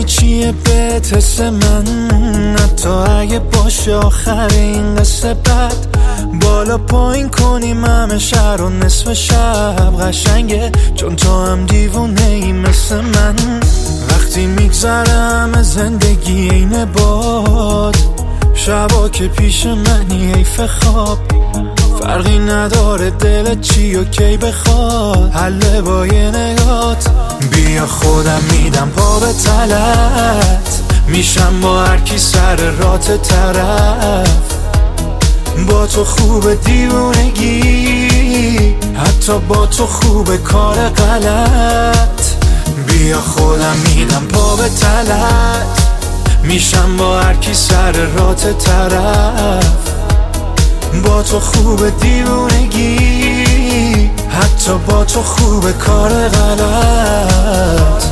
میدونی چیه بهت حس من، حتی اگه باشه آخر این قصه بد. بالا پایین کنیم همه شهر و نصف شب قشنگه، چون تو هم دیوونه ای مثل من. وقتی میگذرم زندگی اینه باد، شبا که پیش منی حیف خواب. فرقی نداره دلت چی و کی بخواد، حله با یه نگات. بیا خودم میدم پا به تلت، میشم با هر کی سر رات طرف. با تو خوب دیوونگی، حتی با تو خوب کار غلط. بیا خودم میدم پا به تلت، میشم با هر کی سر رات طرف. با تو خوب دیوونگی، حتی با تو خوب کار غلط.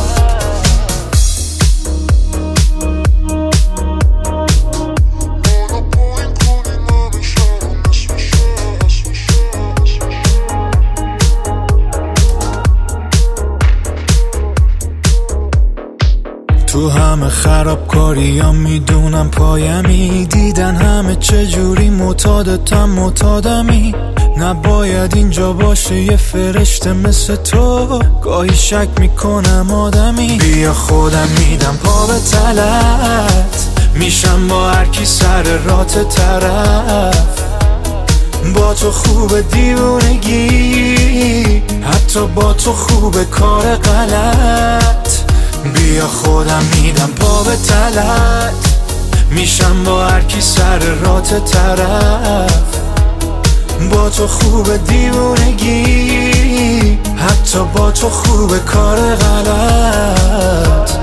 تو همه خرابکاریام میدونم پایمی، دیدن همه چجوری معتادتم معتادمی. نباید اینجا باشه یه فرشته مثل تو، گاهی شک میکنم آدمی. بیا خودم میدم پا به تلت، میشم با هر کی سر رات طرف. با تو خوب دیوونگی، حتی با تو خوب کار غلط. بیا خودم میدم پا به تلت، میشم با هر کی سر رات طرف. با تو خوب دیوونگی، حتی با تو خوب کار غلط.